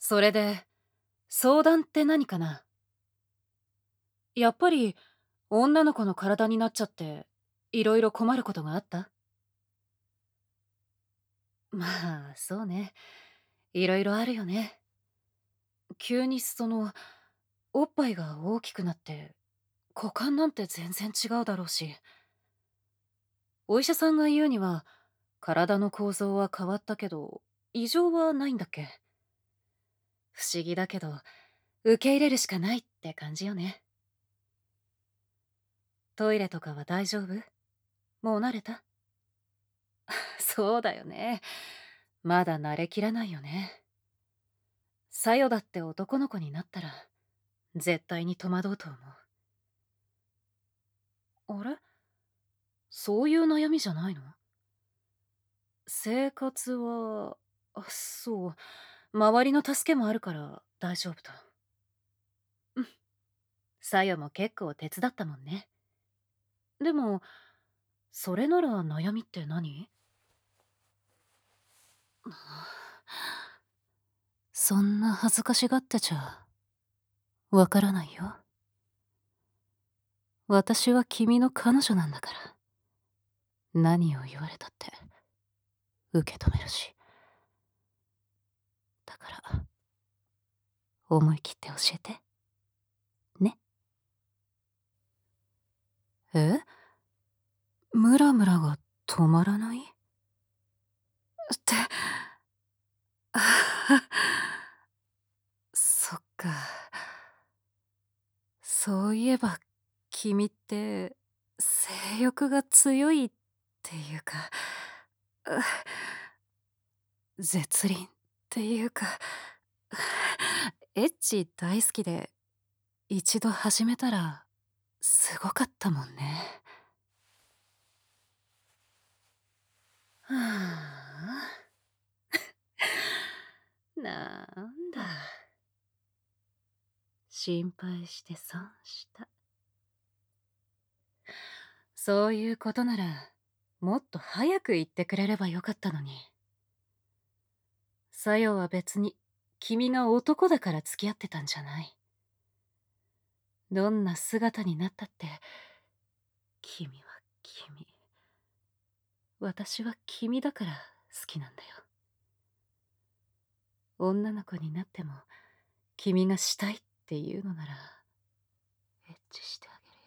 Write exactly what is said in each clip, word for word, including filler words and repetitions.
それで、相談って何かな？やっぱり、女の子の体になっちゃって、いろいろ困ることがあった？まあ、そうね。いろいろあるよね。急にその、おっぱいが大きくなって、股間なんて全然違うだろうし。お医者さんが言うには、体の構造は変わったけど、異常はないんだっけ？不思議だけど、受け入れるしかないって感じよね。トイレとかは大丈夫？もう慣れた？そうだよね。まだ慣れきらないよね。さよだって男の子になったら、絶対に戸惑うと思う。あれ？そういう悩みじゃないの？生活は、あ、そう、周りの助けもあるから大丈夫だ。うん。さよも結構手伝ったもんね。でも、それなら悩みって何？そんな恥ずかしがってちゃ、わからないよ。私は君の彼女なんだから。何を言われたって、受け止めるし。だから、思い切って教えて。ね。え？ムラムラが止まらない？って、あはそっか。そういえば、君って、性欲が強いっていうか、う絶倫っていうか、エッチ大好きで、一度始めたら、すごかったもんね。はあ。なんだ。心配して損した。そういうことなら、もっと早く言ってくれればよかったのに。さよは別に、君が男だから付き合ってたんじゃない。どんな姿になったって、君は君。私は君だから好きなんだよ。女の子になっても、君がしたいっていうのなら、エッチしてあげる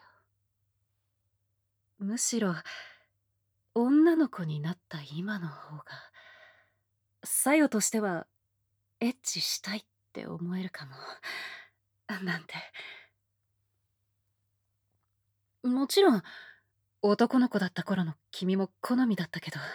よ。むしろ、女の子になった今の方が、さよとしては、エッチしたいって思えるかも。なんて。もちろん、男の子だった頃の君も好みだったけど。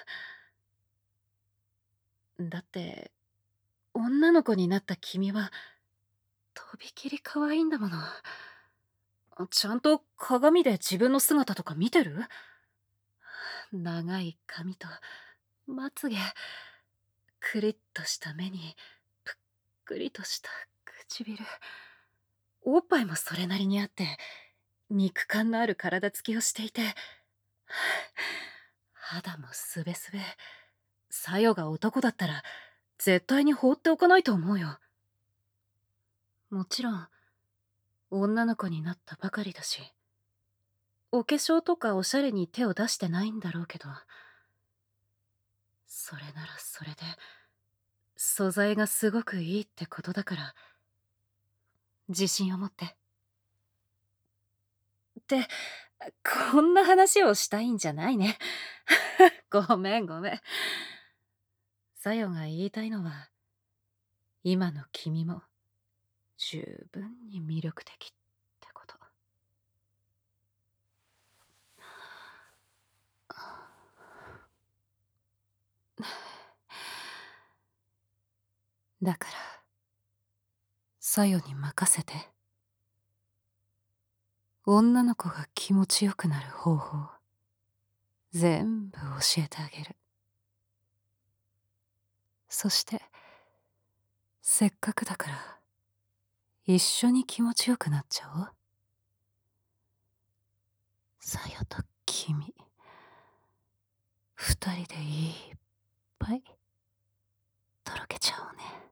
だって、女の子になった君は、とびきり可愛いんだもの。ちゃんと鏡で自分の姿とか見てる？長い髪と、まつげ、クリッとした目に、ぷっくりとした唇。おっぱいもそれなりにあって、肉感のある体つきをしていて、肌もすべすべ。さよが男だったら、絶対に放っておかないと思うよ。もちろん、女の子になったばかりだし、お化粧とかおしゃれに手を出してないんだろうけど、それならそれで、素材がすごくいいってことだから、自信を持って。って、こんな話をしたいんじゃないね。ごめんごめん。さよが言いたいのは、今の君も十分に魅力的ってこと。だから、さよに任せて。女の子が気持ちよくなる方法、全部教えてあげる。そして、せっかくだから、一緒に気持ちよくなっちゃおう。さよと君、二人でいっぱい、とろけちゃおうね。